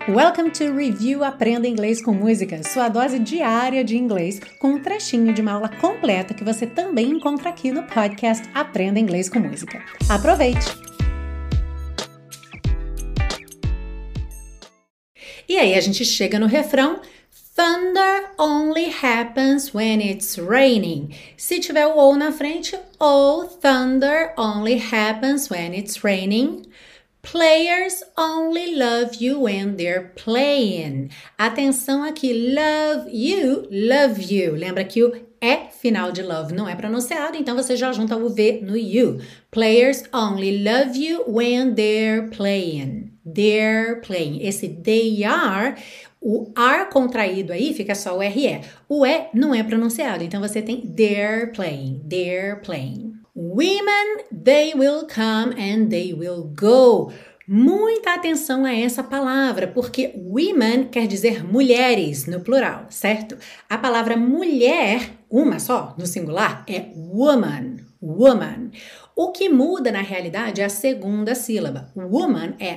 Welcome to Review Aprenda Inglês com Música, sua dose diária de inglês, com um trechinho de uma aula completa que você também encontra aqui no podcast Aprenda Inglês com Música. Aproveite! E aí a gente chega no refrão. Thunder only happens when it's raining. Se tiver o ou na frente, oh, thunder only happens when it's raining. Players only love you when they're playing. Atenção aqui, love you. Lembra que o é final de love não é pronunciado, então você já junta o V no you. Players only love you when they're playing. They're playing. Esse they are, o are contraído aí fica só o RE. O E não é pronunciado, então você tem they're playing. They're playing. Women, they will come and they will go. Muita atenção a essa palavra, porque women quer dizer mulheres no plural, certo? A palavra mulher, uma só, no singular, é woman. Woman. O que muda na realidade é a segunda sílaba. Woman é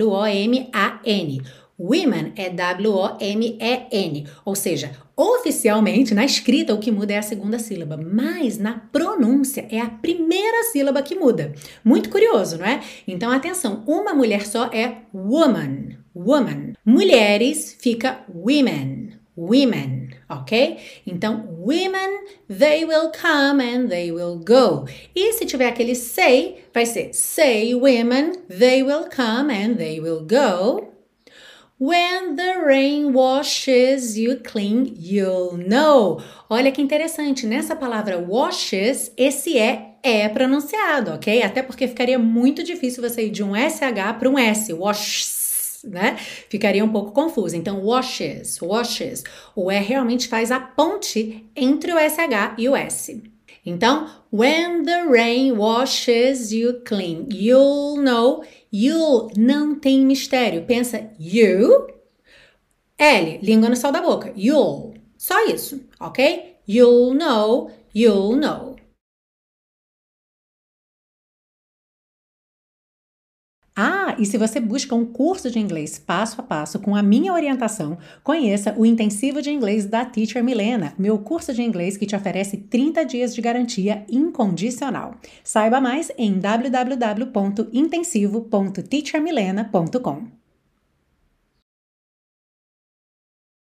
W-O-M-A-N. Women é W-O-M-E-N, ou seja, oficialmente, na escrita, o que muda é a segunda sílaba, mas na pronúncia é a primeira sílaba que muda. Muito curioso, não é? Então, atenção, uma mulher só é woman, woman. Mulheres fica women, women, ok? Então, women, they will come and they will go. E se tiver aquele say, vai ser say women, they will come and they will go. When the rain washes you clean, you'll know. Olha que interessante, nessa palavra washes, esse é pronunciado, ok? Até porque ficaria muito difícil você ir de um SH para um S, washes, né? Ficaria um pouco confuso. Então, washes, washes. O E realmente faz a ponte entre o SH e o S. Então, when the rain washes you clean, you'll know. You'll não tem mistério. Pensa you, L, língua no céu da boca. You'll. Só isso, ok? You'll know, you'll know. E se você busca um curso de inglês passo a passo com a minha orientação, conheça o Intensivo de Inglês da Teacher Milena, meu curso de inglês que te oferece 30 dias de garantia incondicional. Saiba mais em www.intensivo.teachermilena.com.